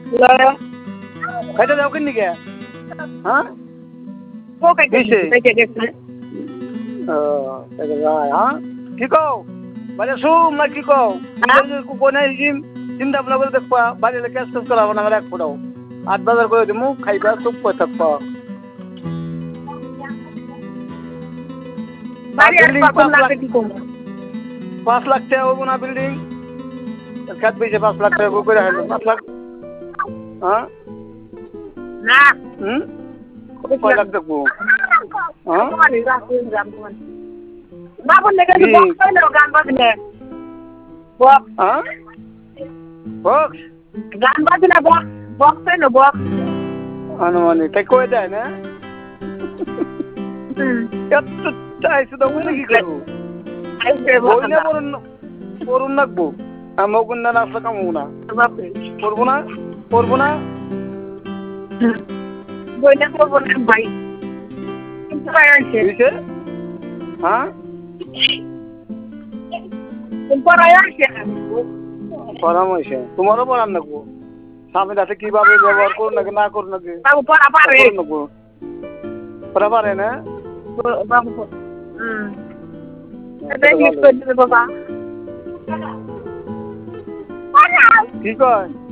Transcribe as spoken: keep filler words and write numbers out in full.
খাইতে যাও কিনি কে হ্যাঁ ও খাইতে খাইতে গেছে ও তাই যায় হ্যাঁ কি কও বাজে শুম না কি কও কোনে জিম চিন্তা ভাবনা করে দেখবা বাড়িতে ক্যাশ ক্যাশ করাবো না এক ফোটাও আট বাজার করে দিমু খাইবা চুপ করে থাকবা পাঁচ লাখ টাকা হবো না বিল্ডিং খাত পেয়েছে পাঁচ লাখ টাকা করে হারলো পাঁচ লাখ হ্যাঁ না হুম কয় লাখ দেখবো হ্যাঁ বাবুর লেগে বক্স হইলো গান বাজলে বক্স হ্যাঁ বক্স গান বাজলে বক্স বক্স হইলো বক্স আনুমানিক তাই কয়ে দেয় না এত চাইছে তো মনে কি করবো বই না পড়ুন পড়ুন রাখবো আমার কোনটা নাচলে কামবো না পড়বো না পড়বো না বই না পড়বো না ভাই কিন্তু ভাই আছে হ্যাঁ পড়াই আছে পরামর্শ তোমারও পড়ান রাখবো স্বামীর সাথে কিভাবে ব্যবহার করুন নাকি না করুন নাকি বাবু পড়া পারে পড়া পারে না বাবু হুম এটা ইংলিশ করে দিবে বাবা কি কয়